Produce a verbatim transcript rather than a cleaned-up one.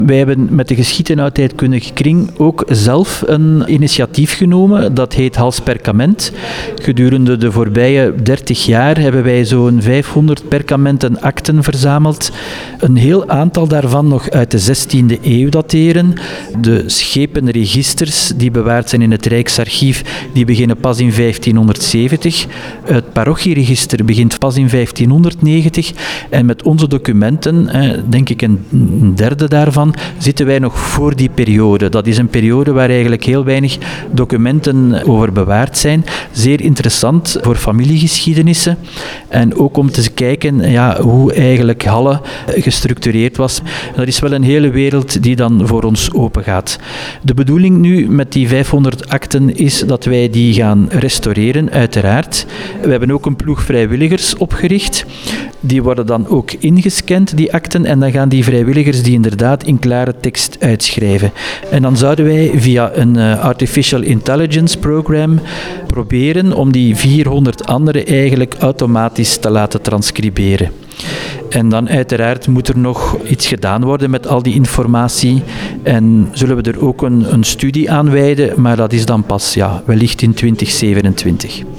Wij hebben met de Geschied- en Oudheidkundige Kring ook zelf een initiatief genomen. Dat heet Hals Perkament. Gedurende de voorbije dertig jaar hebben wij zo'n vijfhonderd perkamenten akten verzameld. Een heel aantal daarvan nog uit de zestiende eeuw dateren. De schepenregisters die bewaard zijn in het Rijksarchief, die beginnen pas in vijftienhonderdzeventig. Het parochieregister begint pas in vijftienhonderdnegentig. En met onze documenten, denk ik een derde daarvan, zitten wij nog voor die periode. Dat is een periode waar eigenlijk heel weinig documenten over bewaard zijn. Zeer interessant voor familiegeschiedenissen en ook om te kijken ja, hoe eigenlijk Halle gestructureerd was. Dat is wel een hele wereld die dan voor ons open gaat. De bedoeling nu met die vijfhonderd akten is dat wij die gaan restaureren, uiteraard. We hebben ook een ploeg vrijwilligers opgericht. Die worden dan ook ingescand, die akten, en dan gaan die vrijwilligers die inderdaad in klare tekst uitschrijven. En dan zouden wij via een uh, Artificial Intelligence program proberen om die vierhonderd andere eigenlijk automatisch te laten transcriberen. En dan uiteraard moet er nog iets gedaan worden met al die informatie en zullen we er ook een, een studie aan wijden, maar dat is dan pas ja, wellicht in twintig zevenentwintig.